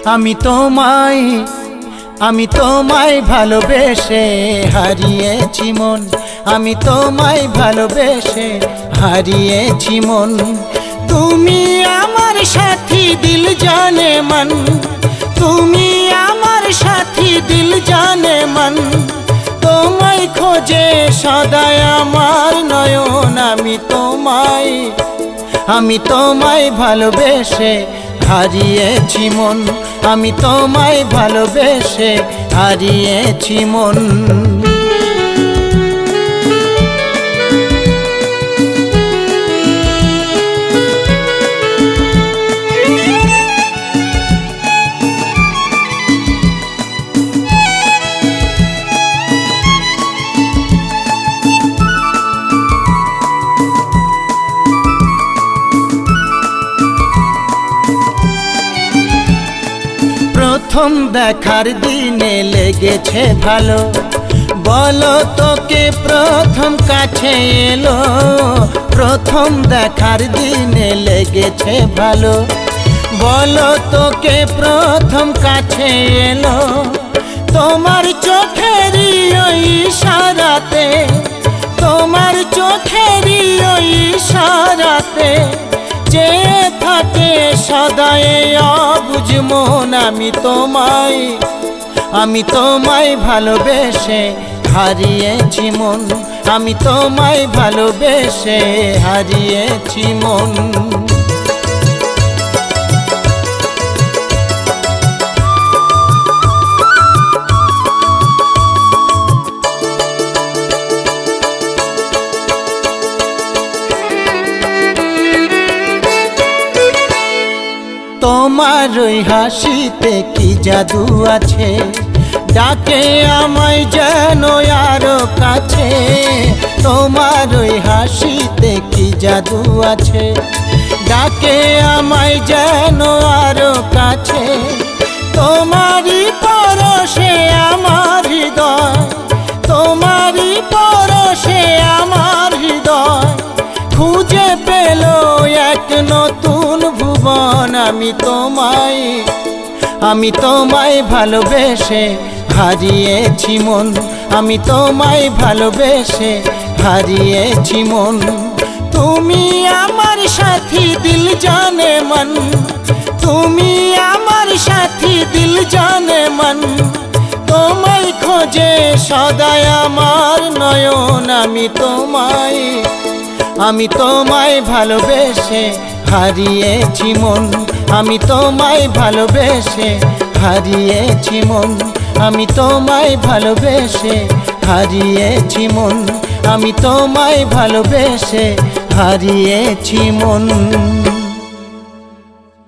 আমি তোমায় ভালোবেসে হারিয়েছি মন। আমি তোমায় ভালোবেসে হারিয়েছি মন। তুমি আমার সাথী দিল জানে মন, তুমি আমার সাথী দিল জানে মন। তোমায় খোঁজে সদাই আমার নয়ন। আমি তোমায় ভালোবেসে হারিয়েছি মন। আমি তোমায় ভালোবেসে হারিয়েছি মন। প্রথম দেখার দিনে লেগেছে ভালো, বলো তোকে প্রথম কাছে এলো। প্রথম দেখার দিনে লেগেছে ভালো, বলো তোকে প্রথম কাছে এলো। তোমার চোখেরই ওই ইশারাতে, তোমার চোখেরই ওই ইশারাতে যে থাকে সদাই অবুঝ মন। আমি তোমায় ভালোবেসে হারিয়েছি মন। আমি তোমায় ভালোবেসে হারিয়েছি মন। তোমার ওই হাসিতে কি জাদু আছে, ডাকে আমায় যেন আরো কাছে। তোমার ওই হাসিতে কি জাদু আছে, ডাকে আমায় যেন আরো কাছে। তোমারই পরশে আমার হৃদয়, তোমারই পরশে আমার হৃদয় খুঁজে পেল এক নতুন ভুবন। আমি তোমায় ভালোবেসে হারিয়েছি মন। আমি তোমায় ভালোবেসে হারিয়েছি মন। তুমি আমার সাথী দিল জানে মন, তুমি আমার সাথী দিল জানে মন। তোমায় খোঁজে সদাই আমার নয়ন। আমি তোমায় ভালোবেসে হারিয়েছি মন। আমি তোমায় ভালোবেসে হারিয়েছি মন। আমি তোমায় ভালোবেসে হারিয়েছি মন। আমি তোমায় ভালোবেসে হারিয়েছি মন।